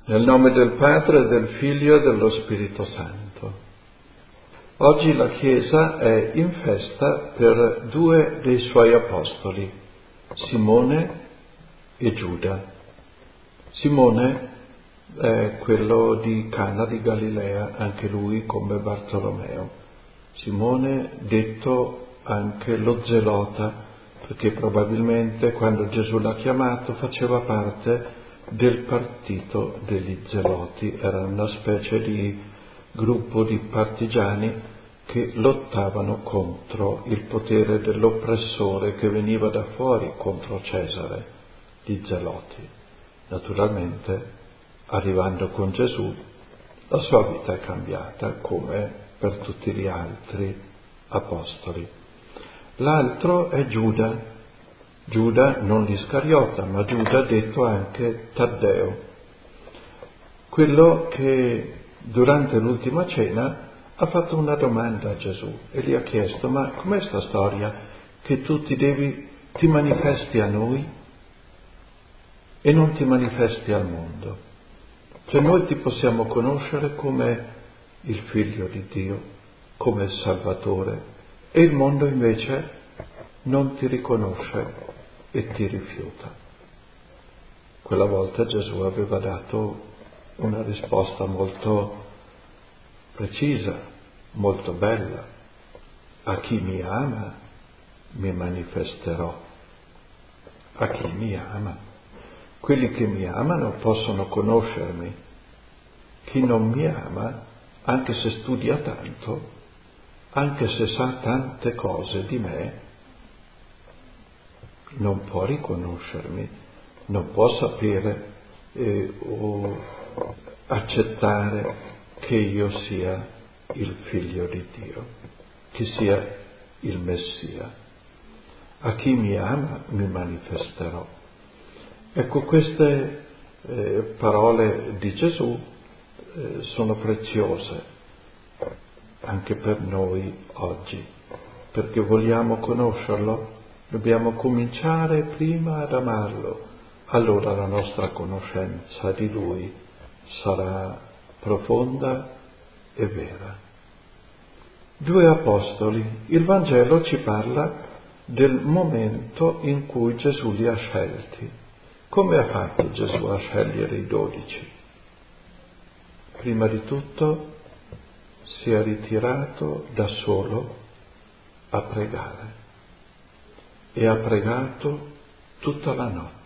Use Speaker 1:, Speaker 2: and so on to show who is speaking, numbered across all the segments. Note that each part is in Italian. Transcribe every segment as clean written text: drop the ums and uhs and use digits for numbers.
Speaker 1: Nel nome del Padre, del Figlio e dello Spirito Santo. Oggi la Chiesa è in festa per due dei suoi apostoli, Simone e Giuda. Simone è quello di Cana di Galilea, anche lui come Bartolomeo. Simone detto anche lo zelota, perché probabilmente quando Gesù l'ha chiamato faceva parte del partito degli zeloti, era una specie di gruppo di partigiani che lottavano contro il potere dell'oppressore che veniva da fuori contro Cesare, gli zeloti. Naturalmente, arrivando con Gesù, la sua vita è cambiata come per tutti gli altri apostoli. L'altro è Giuda. Giuda non l'Iscariota, ma Giuda detto anche Taddeo, quello che durante l'ultima cena ha fatto una domanda a Gesù e gli ha chiesto: ma com'è sta storia che tu ti manifesti a noi e non ti manifesti al mondo? Cioè noi ti possiamo conoscere come il Figlio di Dio, come il Salvatore, e il mondo invece non ti riconosce e ti rifiuta. Quella volta Gesù aveva dato una risposta molto precisa, molto bella. A chi mi ama mi manifesterò. A chi mi ama. Quelli che mi amano possono conoscermi. Chi non mi ama, anche se studia tanto, anche se sa tante cose di me, non può riconoscermi, non può sapere o accettare che io sia il Figlio di Dio, che sia il Messia. A chi mi ama mi manifesterò. Ecco, queste parole di Gesù sono preziose anche per noi oggi, perché vogliamo conoscerlo. Dobbiamo cominciare prima ad amarlo, allora la nostra conoscenza di Lui sarà profonda e vera. Due apostoli. Il Vangelo ci parla del momento in cui Gesù li ha scelti. Come ha fatto Gesù a scegliere i 12? Prima di tutto si è ritirato da solo a pregare. E ha pregato tutta la notte.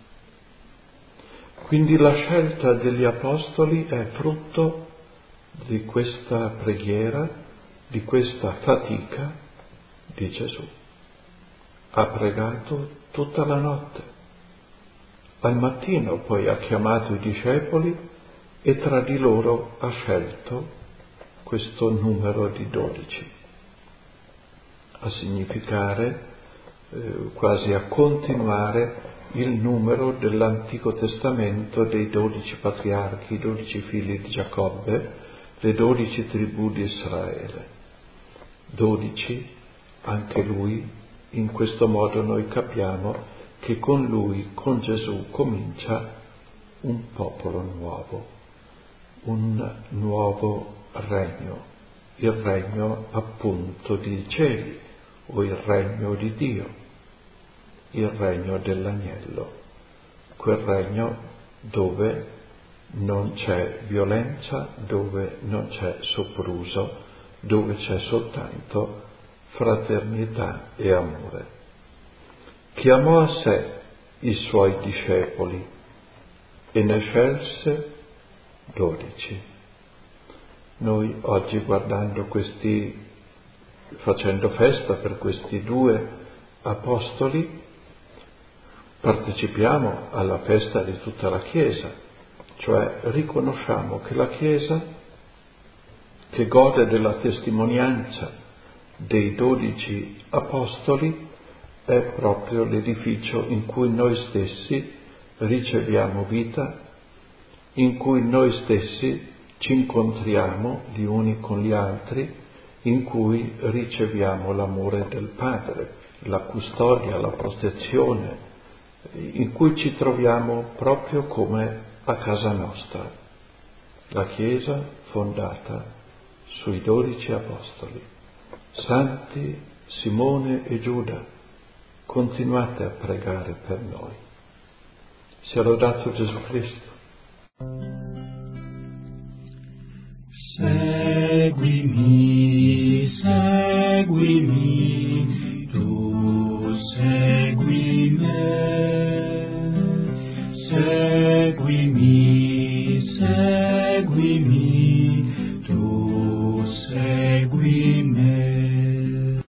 Speaker 1: Quindi la scelta degli apostoli è frutto di questa preghiera, di questa fatica di Gesù. Ha pregato tutta la notte. Al mattino poi ha chiamato i discepoli e tra di loro ha scelto questo numero di 12, a significare quasi a continuare il numero dell'Antico Testamento dei 12 patriarchi, i 12 figli di Giacobbe, le 12 tribù di Israele. 12, anche lui, in questo modo noi capiamo che con lui, con Gesù, comincia un popolo nuovo, un nuovo regno, il regno appunto dei cieli, o il regno di Dio, il regno dell'agnello, quel regno dove non c'è violenza, dove non c'è sopruso, dove c'è soltanto fraternità e amore. Chiamò a sé i suoi discepoli e ne scelse 12. Noi oggi facendo festa per questi due apostoli, partecipiamo alla festa di tutta la Chiesa, cioè riconosciamo che la Chiesa, che gode della testimonianza dei 12 apostoli, è proprio l'edificio in cui noi stessi riceviamo vita, in cui noi stessi ci incontriamo gli uni con gli altri, in cui riceviamo l'amore del Padre, la custodia, la protezione, in cui ci troviamo proprio come a casa nostra, la Chiesa fondata sui 12 Apostoli. Santi Simone e Giuda, continuate a pregare per noi. Sia lodato Gesù Cristo.
Speaker 2: Seguimi, seguimi, tu segui me, seguimi.